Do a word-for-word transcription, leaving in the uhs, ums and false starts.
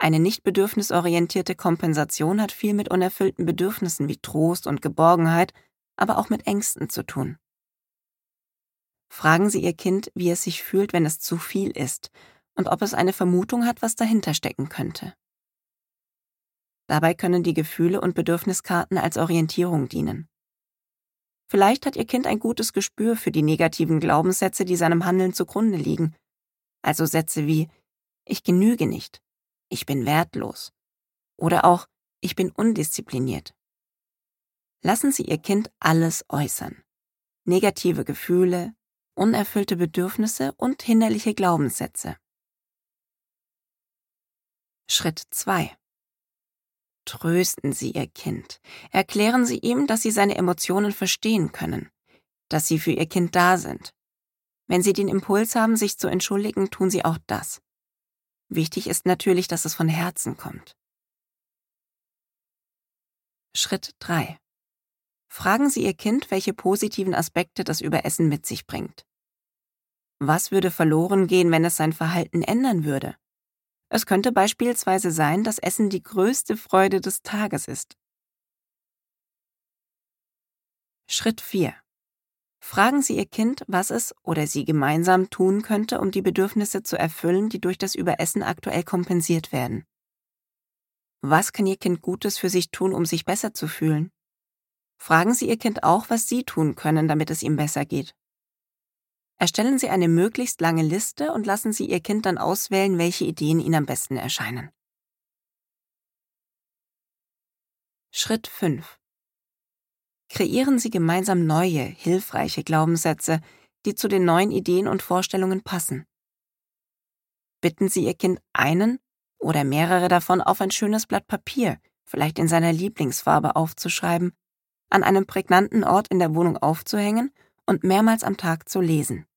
Eine nicht bedürfnisorientierte Kompensation hat viel mit unerfüllten Bedürfnissen wie Trost und Geborgenheit, aber auch mit Ängsten zu tun. Fragen Sie Ihr Kind, wie es sich fühlt, wenn es zu viel ist und ob es eine Vermutung hat, was dahinter stecken könnte. Dabei können die Gefühle und Bedürfniskarten als Orientierung dienen. Vielleicht hat Ihr Kind ein gutes Gespür für die negativen Glaubenssätze, die seinem Handeln zugrunde liegen. Also Sätze wie „Ich genüge nicht“, „Ich bin wertlos“ oder auch „Ich bin undiszipliniert“. Lassen Sie Ihr Kind alles äußern. Negative Gefühle, unerfüllte Bedürfnisse und hinderliche Glaubenssätze. Schritt zwei. Trösten Sie Ihr Kind. Erklären Sie ihm, dass Sie seine Emotionen verstehen können, dass Sie für Ihr Kind da sind. Wenn Sie den Impuls haben, sich zu entschuldigen, tun Sie auch das. Wichtig ist natürlich, dass es von Herzen kommt. Schritt drei. Fragen Sie Ihr Kind, welche positiven Aspekte das Überessen mit sich bringt. Was würde verloren gehen, wenn es sein Verhalten ändern würde? Es könnte beispielsweise sein, dass Essen die größte Freude des Tages ist. Schritt vier. Fragen Sie Ihr Kind, was es oder sie gemeinsam tun könnte, um die Bedürfnisse zu erfüllen, die durch das Überessen aktuell kompensiert werden. Was kann Ihr Kind Gutes für sich tun, um sich besser zu fühlen? Fragen Sie Ihr Kind auch, was Sie tun können, damit es ihm besser geht. Erstellen Sie eine möglichst lange Liste und lassen Sie Ihr Kind dann auswählen, welche Ideen Ihnen am besten erscheinen. Schritt fünf. Kreieren Sie gemeinsam neue, hilfreiche Glaubenssätze, die zu den neuen Ideen und Vorstellungen passen. Bitten Sie Ihr Kind, einen oder mehrere davon auf ein schönes Blatt Papier, vielleicht in seiner Lieblingsfarbe aufzuschreiben, an einem prägnanten Ort in der Wohnung aufzuhängen und mehrmals am Tag zu lesen.